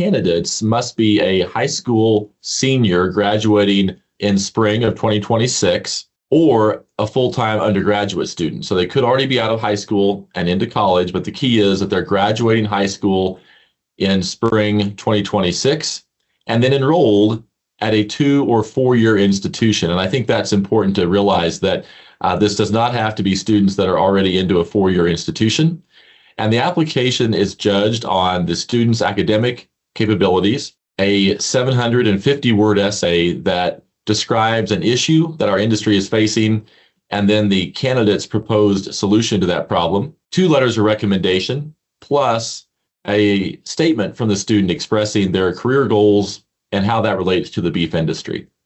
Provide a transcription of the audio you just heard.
candidates must be a high school senior graduating in spring of 2026 or a full-time undergraduate student. So they could already be out of high school and into college, but the key is that they're graduating high school in spring 2026 and then enrolled at a 2 or 4 year institution. And I think that's important to realize that this does not have to be students that are already into a 4 year institution. And the application is judged on the student's academic capabilities, a 750 word essay that describes an issue that our industry is facing, and then the candidate's proposed solution to that problem, 2 letters of recommendation, plus a statement from the student expressing their career goals and how that relates to the beef industry.